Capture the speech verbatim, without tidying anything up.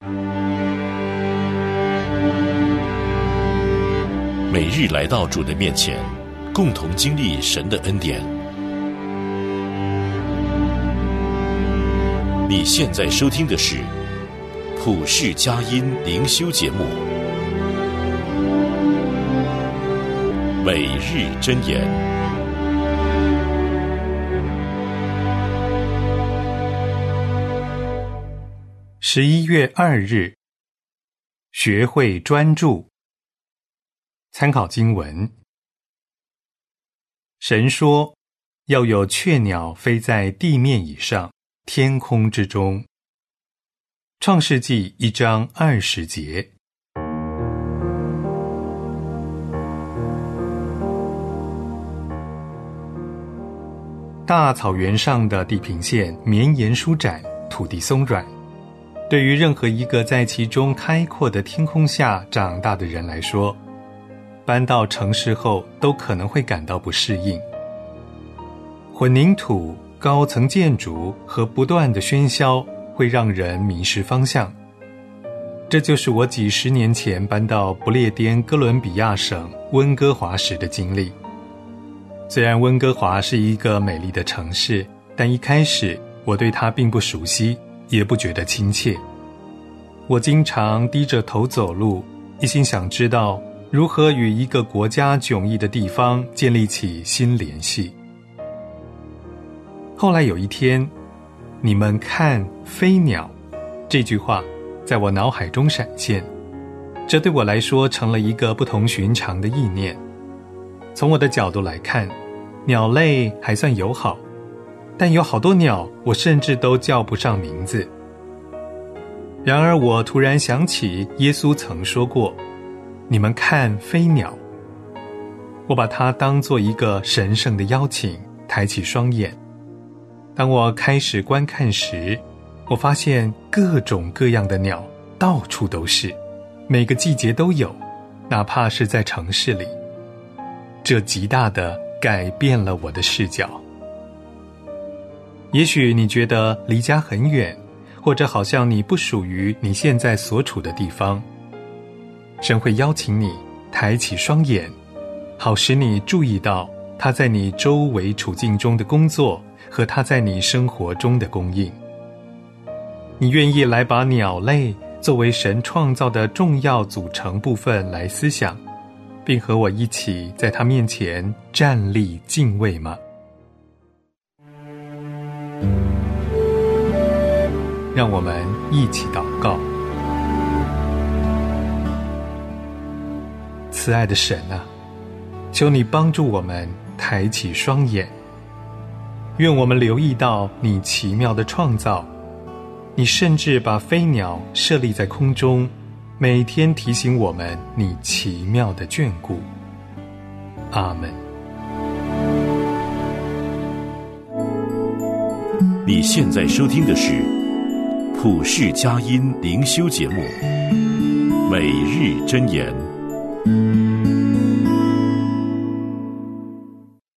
每日来到主的面前，共同经历神的恩典。你现在收听的是普世佳音灵修节目，每日箴言。 十一月二日，学会专注。参考经文，神说要有雀鸟飞在地面以上，天空之中。创世纪一章二十节。大草原上的地平线绵延舒展，土地松软。对于任何一个在其中开阔的天空下长大的人来说，搬到城市后都可能会感到不适应。混凝土、高层建筑和不断的喧嚣会让人迷失方向。这就是我几十年前搬到不列颠哥伦比亚省温哥华时的经历。虽然温哥华是一个美丽的城市，但一开始我对它并不熟悉，也不觉得亲切。我经常低着头走路，一心想知道如何与一个国家迥异的地方建立起新联系。后来有一天，你们看飞鸟，这句话在我脑海中闪现，这对我来说成了一个不同寻常的意念。从我的角度来看，鸟类还算友好，但有好多鸟我甚至都叫不上名字。然而我突然想起耶稣曾说过，你们看飞鸟。我把它当作一个神圣的邀请，抬起双眼。当我开始观看时，我发现各种各样的鸟到处都是，每个季节都有，哪怕是在城市里。这极大地改变了我的视角。也许你觉得离家很远，或者好像你不属于你现在所处的地方。神会邀请你抬起双眼，好使你注意到他在你周围处境中的工作和他在你生活中的供应。你愿意来把鸟类作为神创造的重要组成部分来思想，并和我一起在他面前站立敬畏吗？让我们一起祷告。慈爱的神啊，求你帮助我们抬起双眼，愿我们留意到你奇妙的创造。你甚至把飞鸟设立在空中，每天提醒我们你奇妙的眷顾。阿们。 你现在收听的是普世佳音灵修节目，每日箴言。